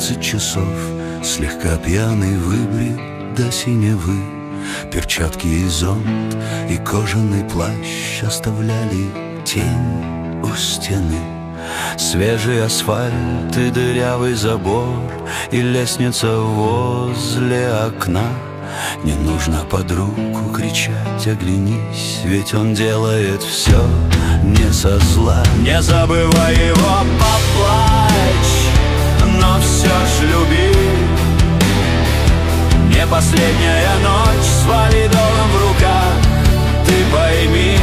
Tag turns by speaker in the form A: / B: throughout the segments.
A: 12 часов, слегка пьяный, выбрит до синевы. Перчатки и зонт, и кожаный плащ оставляли тень у стены. Свежий асфальт и дырявый забор, и лестница возле окна. Не нужно под руку кричать, оглянись, ведь он делает все не со зла. Не забывай его, поплачь, но все ж люби. Не последняя ночь с валидолом в руках, ты пойми.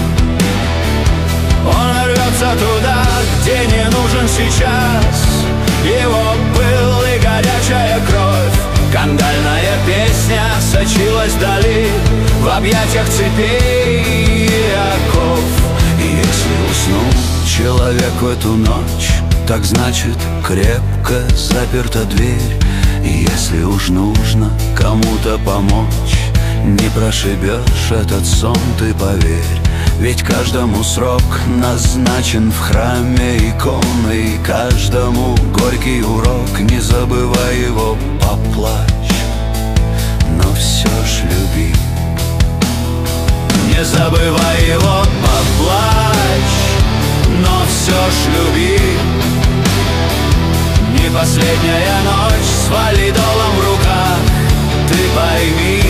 A: Он рвется туда, где не нужен сейчас его пыл и горячая кровь. Кандальная песня сочилась вдали, в объятиях цепей и оков. И если уснул человек в эту ночь, так значит крепко заперта дверь. И если уж нужно кому-то помочь, не прошибешь этот сон, ты поверь. Ведь каждому срок назначен в храме иконы, и каждому горький урок. Не забывай его, поплачь, но все ж люби. Не забывай его, поплачь, но все ж люби. Не последняя ночь с валидолом в руках, ты пойми.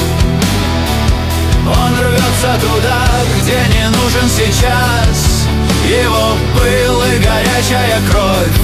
A: Он рвется туда, где не нужен сейчас его пыл и горячая кровь.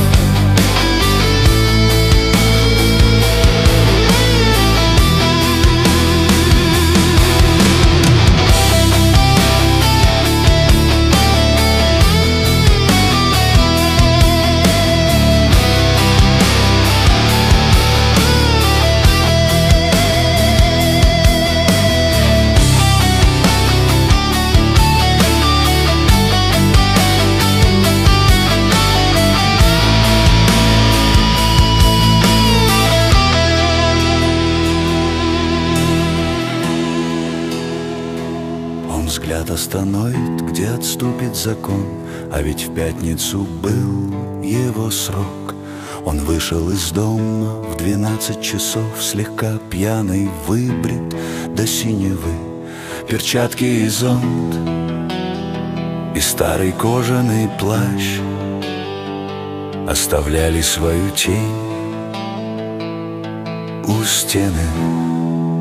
A: Взгляд остановит, где отступит закон. А ведь в пятницу был его срок. Он вышел из дома в 12 часов, слегка пьяный, выбрит до синевы. Перчатки и зонт, и старый кожаный плащ оставляли свою тень у стены.